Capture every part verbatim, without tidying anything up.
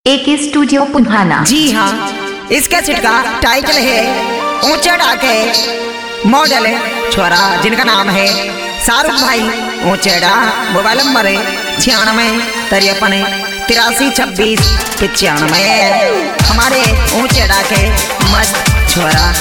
एक स्टूडियो पुन्हाना। जी हाँ, इसका छिटका टाइटल है ऊंचा डाके मॉडल छोरा जिनका नाम है शाहरुख भाई ऊंचेड़ा। मोबाइल नंबर है छियानवे तिरपन तिरासी छब्बीस पचानवे। हमारे ऊंचेड़ा के मस्त छोरा।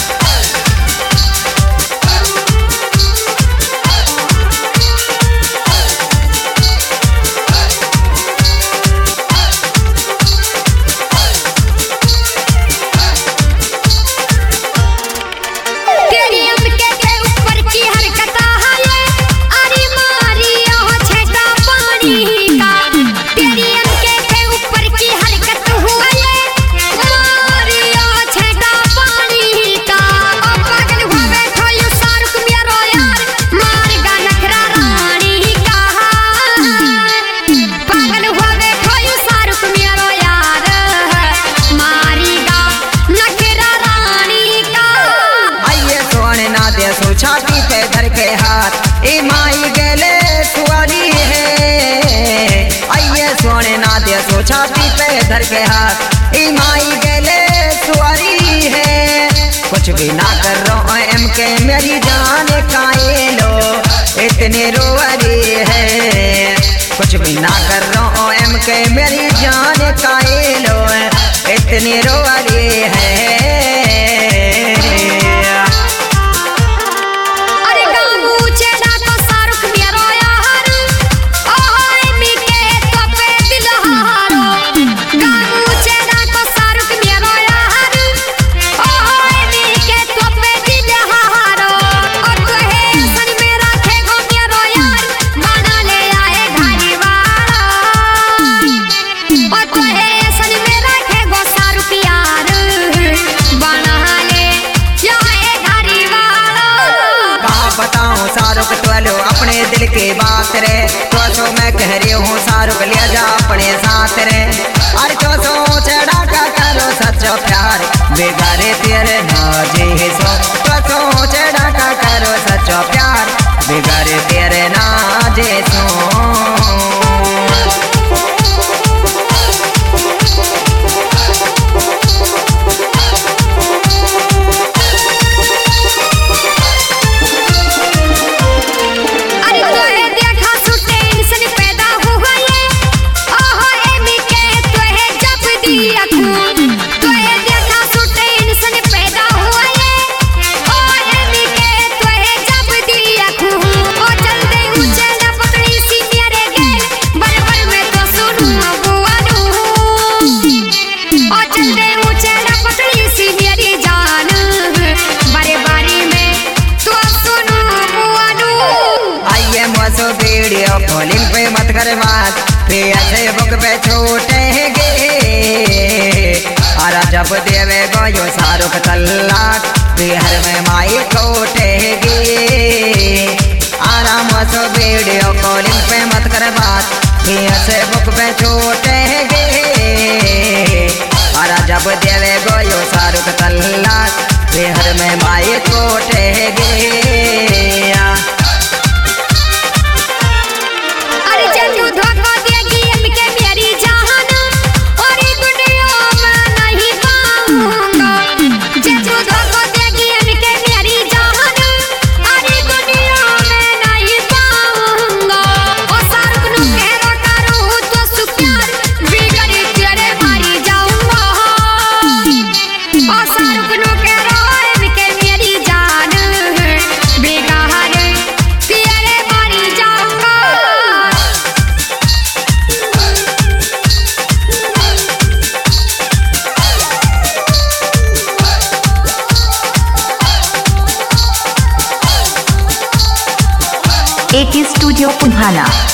छाती पे धर के हाथ ए माई गले सुवारी है। आइए सोने ना दे सो छाती पे धर के हाथ ए माई गले सुवारी है। कुछ भी ना कर रो एम के मेरी जान काए लो इतने रोवरी है। कुछ भी ना कर रो एम के मेरी जान काए लो इतने रोवरी है। शाहरुख तो अपने दिल की बात रे तो सो मैं कह रही हूँ शाहरुख ले जा अपने साथ रे। अरे तो सो चढ़ा का करो सच्चा प्यार बेगारे तेरे नाजे सो। तो सो चढ़ा का करो सच्चा प्यार बेगारे तेरे नाजे सो। वीडियो कॉलिंग पे मत कर बात फिर बुक पे छूटेंगे। आरा जब देवे गयो शाहरुख तल्लाक बिहार में माई कोटेगी। आराम से वीडियो कॉलिंग पे मत कर बात फिर बुक पे छूटेंगे। आरा जब देवे गयो शाहरुख तल्लाक बिहार में माई कोटेगी। एक स्टूडियो पुन्हाना।